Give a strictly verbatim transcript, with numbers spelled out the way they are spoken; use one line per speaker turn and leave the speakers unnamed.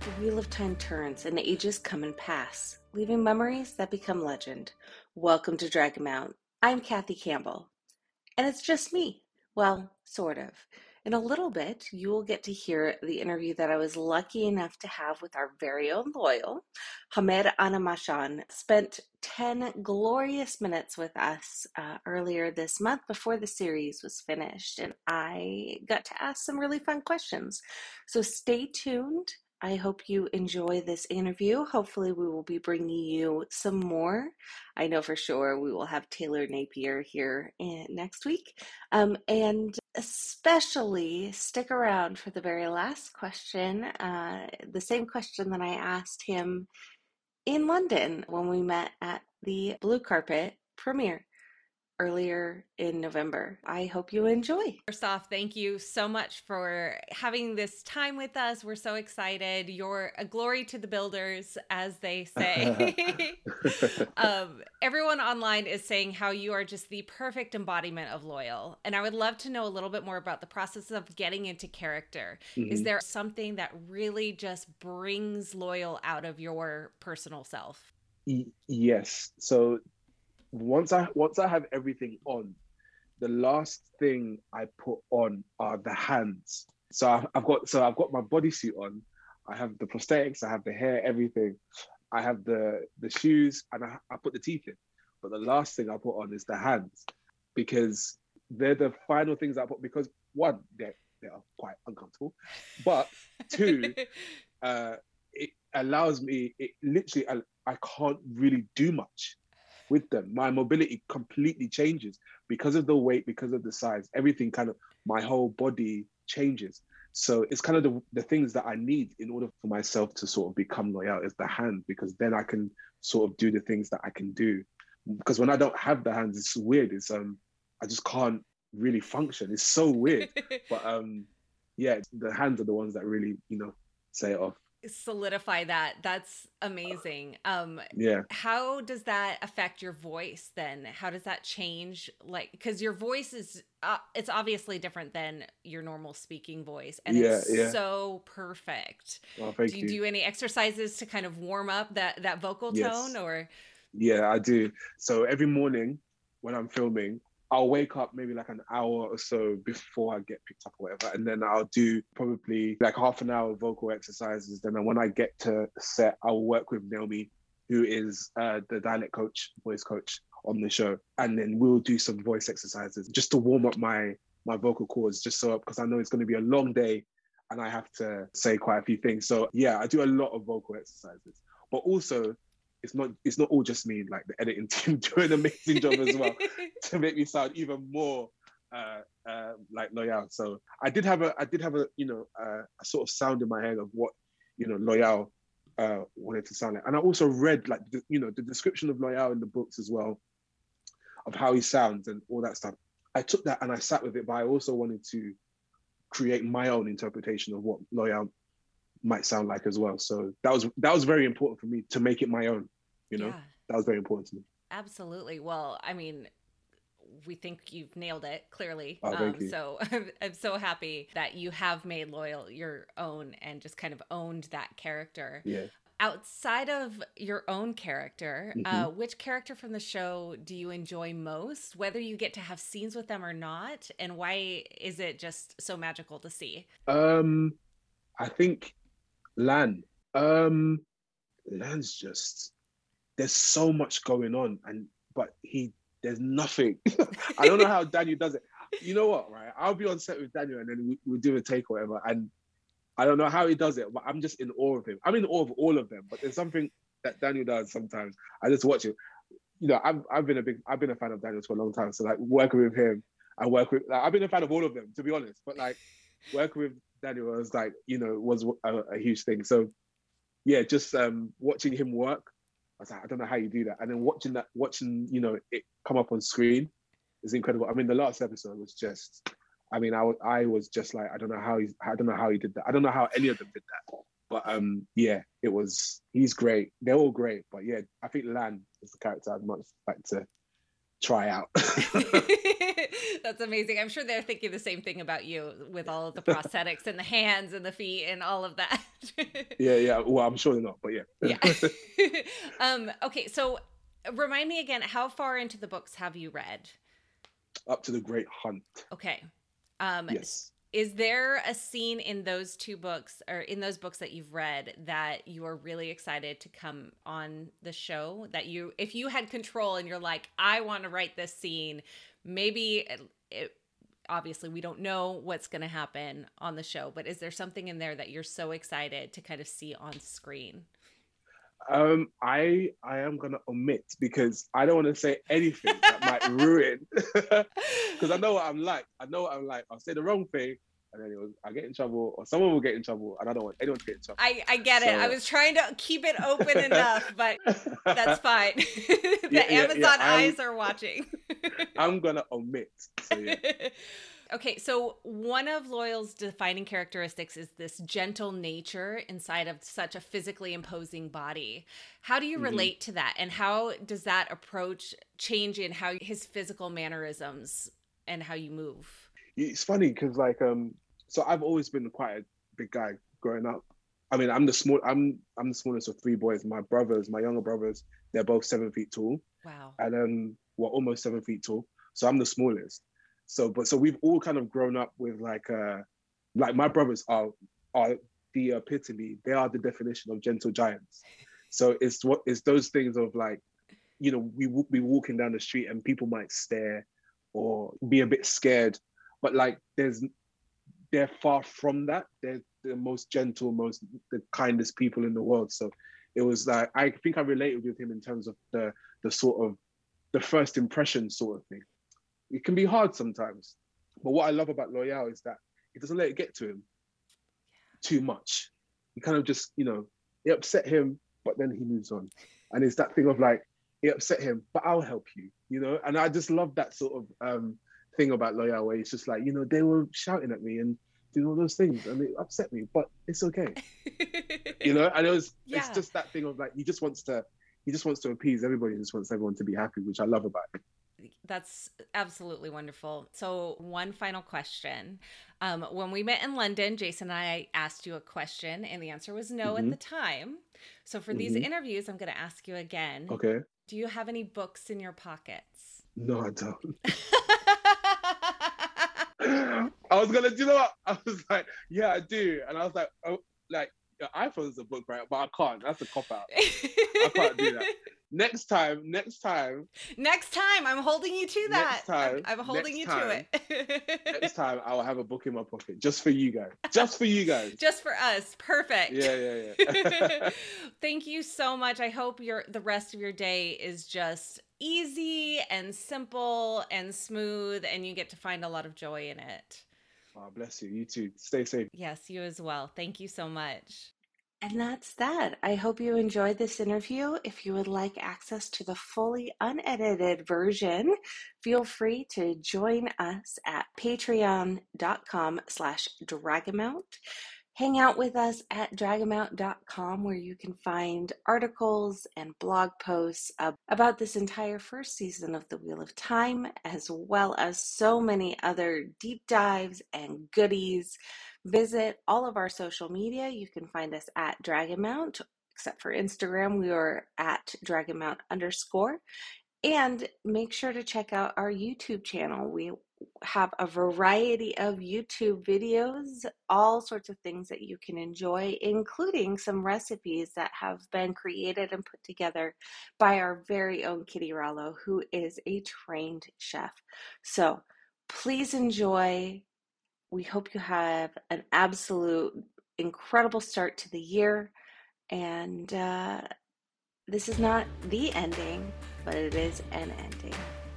The wheel of time turns and ages come and pass, leaving memories that become legend. Welcome to Dragonmount. I'm Kathy Campbell, and it's just me. Well, sort of. In a little bit, you will get to hear the interview that I was lucky enough to have with our very own loyal. Hamed Anamashan spent ten glorious minutes with us uh, earlier this month before the series was finished, and I got to ask some really fun questions. So stay tuned. I hope you enjoy this interview. Hopefully, we will be bringing you some more. I know for sure we will have Taylor Napier here in, next week. Um, and especially stick around for the very last question, uh, the same question that I asked him in London when we met at the Blue Carpet premiere earlier in November. I hope you enjoy.
First off, thank you so much for having this time with us. We're so excited. You're a glory to the builders, as they say. um, everyone online is saying how you are just the perfect embodiment of Loyal. And I would love to know a little bit more about the process of getting into character.
Mm-hmm.
Is there something that really just brings Loyal out of your personal self?
Y- yes. So once I once I have everything on, the last thing I put on are the hands. So I've, I've got so I've got my bodysuit on. I have the prosthetics. I have the hair, everything. I have the the shoes, and I, I put the teeth in. But the last thing I put on is the hands, because they're the final things I put. Because one, they they are quite uncomfortable, but two, uh, it allows me. It literally, I, I can't really do much with them. My mobility completely changes because of the weight, because of the size, everything kind of, my whole body changes. So it's kind of the, the things that I need in order for myself to sort of become Loyal is the hand, because then I can sort of do the things that I can do. Because when I don't have the hands, it's weird. It's um, I just can't really function. It's so weird. But um, yeah, the hands are the ones that really, you know, say it off.
Solidify that. That's amazing. Um
Yeah.
how does that affect your voice then? How does that change, like, because your voice is uh, it's obviously different than your normal speaking voice, and
Yeah,
it's
yeah.
so perfect.
Well, thank
Do you
you.
do any exercises to kind of warm up that that vocal tone,
Yes.
or
Yeah, I do. So every morning when I'm filming, I'll wake up maybe like an hour or so before I get picked up or whatever. And then I'll do probably like half an hour of vocal exercises. Then when I get to set, I'll work with Naomi, who is uh, the dialect coach, voice coach on the show. And then we'll do some voice exercises just to warm up my, my vocal cords, just so, because I know it's going to be a long day and I have to say quite a few things. So yeah, I do a lot of vocal exercises, but also it's not it's not all just me. Like the editing team do an amazing job as well to make me sound even more uh, uh, like Loyal. So I did have a I did have a you know uh, a sort of sound in my head of what you know Loyal uh, wanted to sound like, and I also read like the, you know the description of Loyal in the books as well, of how he sounds and all that stuff. I took that and I sat with it, but I also wanted to create my own interpretation of what Loyal might sound like as well. So that was that was very important for me to make it my own, you know.
yeah,
That was very important to me.
absolutely. Well, I mean, we think you've nailed it clearly.
Oh, thank
Um,
you.
so I'm, I'm so happy that you have made Loyal your own and just kind of owned that character.
Yeah.
Outside of your own character,
Mm-hmm.
uh, which character from the show do you enjoy most, whether you get to have scenes with them or not? And why is it just so magical to see?
Um, I think Lan. Um, Lan's just there's so much going on, and but he there's nothing. I don't know how Daniel does it. You know what, right? I'll be on set with Daniel, and then we, we'll do a take or whatever, and I don't know how he does it, but I'm just in awe of him. I'm in awe of all of them, but there's something that Daniel does sometimes. I just watch it. You know, I've I've been a big I've been a fan of Daniel for a long time. So like working with him, I work with like, I've been a fan of all of them, to be honest. But like working with Daniel was like, you know, was a, a huge thing. So yeah, just um watching him work, I was like, I don't know how you do that. And then watching that, watching, you know, it come up on screen is incredible. I mean, the last episode was just, I mean, I was I was just like, I don't know how he I don't know how he did that. I don't know how any of them did that. But um, yeah, it was. He's great. They're all great. But yeah, I think Lan is the character I'd much like to try out.
That's amazing. I'm sure they're thinking the same thing about you with all of the prosthetics and the hands and the feet and all of that.
Yeah, yeah. Well, I'm sure they're not, but yeah.
Yeah. um, okay, so remind me again, how far into the books have you read?
Up to the Great Hunt.
Okay. Um,
Yes.
Is there a scene in those two books or in those books that you've read that you are really excited to come on the show? That you, if you had control and you're like, I want to write this scene, maybe it, it obviously we don't know what's going to happen on the show, but is there something in there that you're so excited to kind of see on screen?
Um, I I am gonna omit because I don't want to say anything that might ruin. Because I know what I'm like. I know what I'm like. I'll say the wrong thing, and then it will, I get in trouble, or someone will get in trouble, and I don't want anyone to get in trouble.
I I get
So,
it. I was trying to keep it open enough, but that's fine. The
Yeah, yeah,
Amazon
yeah, I'm-
eyes are watching.
I'm gonna omit. So yeah.
Okay, so one of Loial's defining characteristics is this gentle nature inside of such a physically imposing body. How do you
Mhm.
relate to that? And how does that approach change in how his physical mannerisms and how you move?
It's funny because like um, so I've always been quite a big guy growing up. I mean, I'm the small. I'm I'm the smallest of three boys. My brothers, my younger brothers, they're both seven feet tall,
Wow.
and um, we're almost seven feet tall. So I'm the smallest. So, but so we've all kind of grown up with like, uh, like my brothers are are the epitome. They are the definition of gentle giants. So it's what it's those things of like, you know, we will be walking down the street and people might stare or be a bit scared, but like there's they're far from that. They're the most gentle, most the kindest people in the world. So it was like I think I related with him in terms of the the sort of the first impression sort of thing. It can be hard sometimes, but what I love about Loial is that he doesn't let it get to him too much. He kind of just, you know, it upset him, but then he moves on. And it's that thing of like, it upset him, but I'll help you, you know? And I just love that sort of um, thing about Loial where it's just like, you know, they were shouting at me and doing all those things and it upset me, but it's okay. You know, and it was,
Yeah.
it's just that thing of like, he just wants to, he just wants to appease everybody, he just wants everyone to be happy, which I love about him.
That's absolutely wonderful. So one final question. Um, when we met in London, Jason and I asked you a question and the answer was no
Mhm.
at the time. So for these
Mhm.
interviews, I'm going to ask you again.
Okay.
Do you have any books in your pockets?
No, I don't. I was gonna, do you know what? I was like, yeah, I do. And I was like, oh, like, your iPhone's a book, right? But I can't. That's a cop out. I can't do that. Next time, next time,
Next time, I'm holding you to that.
Next time,
I'm, I'm holding
next
you
time,
to it.
next time, I'll have a book in my pocket just for you guys. Just for you guys.
Just for us. Perfect.
Yeah, yeah, yeah.
Thank you so much. I hope your the rest of your day is just easy and simple and smooth and you get to find a lot of joy in it.
Oh, bless you. You too. Stay safe.
Yes, you as well. Thank you so much.
And that's that. I hope you enjoyed this interview. If you would like access to the fully unedited version, feel free to join us at patreon.com slash dragamount. Hang out with us at dragamount dot com where you can find articles and blog posts about this entire first season of The Wheel of Time, as well as so many other deep dives and goodies. Visit all of our social media. You can find us at Dragamount, except for Instagram. We are at Dragamount underscore. And make sure to check out our YouTube channel. We have a variety of YouTube videos, all sorts of things that you can enjoy, including some recipes that have been created and put together by our very own Kitty Rallo, who is a trained chef. So please enjoy. We hope you have an absolute incredible start to the year. And uh, this is not the ending, but it is an ending.